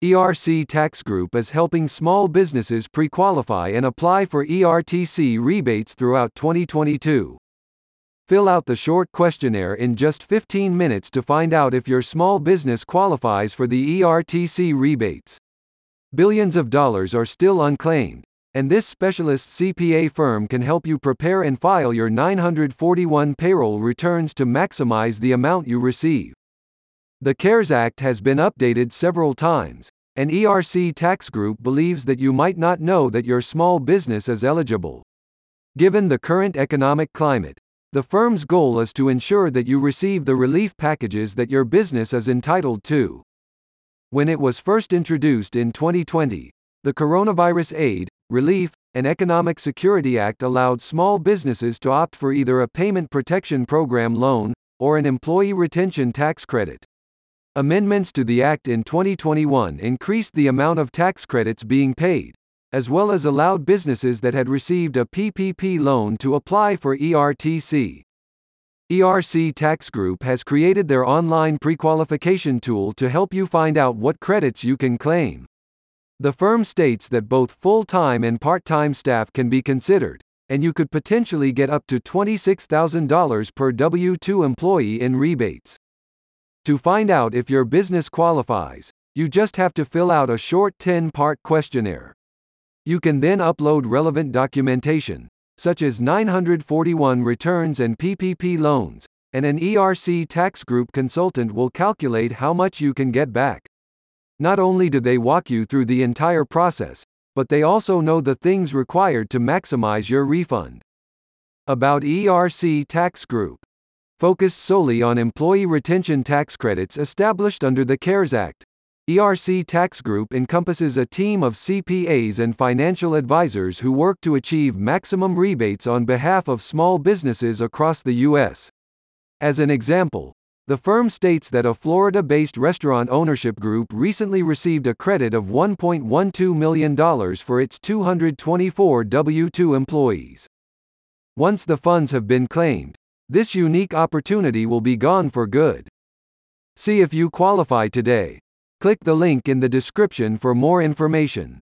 ERC Tax Group is helping small businesses pre-qualify and apply for ERTC rebates throughout 2022. Fill out the short questionnaire in just 15 minutes to find out if your small business qualifies for the ERTC rebates. Billions of dollars are still unclaimed, and this specialist CPA firm can help you prepare and file your 941 payroll returns to maximize the amount you receive. The CARES Act has been updated several times, and ERC Tax Group believes that you might not know that your small business is eligible. Given the current economic climate, the firm's goal is to ensure that you receive the relief packages that your business is entitled to. When it was first introduced in 2020, the Coronavirus Aid, Relief, and Economic Security Act allowed small businesses to opt for either a Payment Protection Program loan or an employee retention tax credit. Amendments to the Act in 2021 increased the amount of tax credits being paid, as well as allowed businesses that had received a PPP loan to apply for ERTC. ERC Tax Group has created their online pre-qualification tool to help you find out what credits you can claim. The firm states that both full-time and part-time staff can be considered, and you could potentially get up to $26,000 per W-2 employee in rebates. To find out if your business qualifies, you just have to fill out a short 10-part questionnaire. You can then upload relevant documentation, such as 941 returns and PPP loans, and an ERC Tax Group consultant will calculate how much you can get back. Not only do they walk you through the entire process, but they also know the things required to maximize your refund. About ERC Tax Group. Focused solely on employee retention tax credits established under the CARES Act, ERC Tax Group encompasses a team of CPAs and financial advisors who work to achieve maximum rebates on behalf of small businesses across the U.S. As an example, the firm states that a Florida-based restaurant ownership group recently received a credit of $1.12 million for its 224 W-2 employees. Once the funds have been claimed, this unique opportunity will be gone for good. See if you qualify today. Click the link in the description for more information.